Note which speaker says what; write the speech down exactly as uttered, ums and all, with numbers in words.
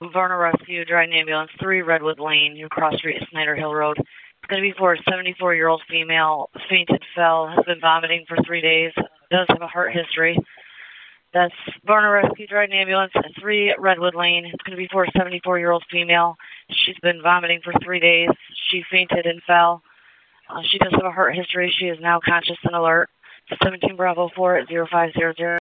Speaker 1: Varna Rescue, Dryden Ambulance, three Redwood Lane, New Cross Street, Snyder Hill Road. It's going to be for a seventy-four-year-old female, fainted, fell, has been vomiting for three days, does have a heart history. That's Varna Rescue, Dryden Ambulance, three Redwood Lane. It's going to be for a seventy-four-year-old female. She's been vomiting for three days. She fainted and fell. Uh, she does have a heart history. She is now conscious and alert. seventeen Bravo four at zero five zero zero.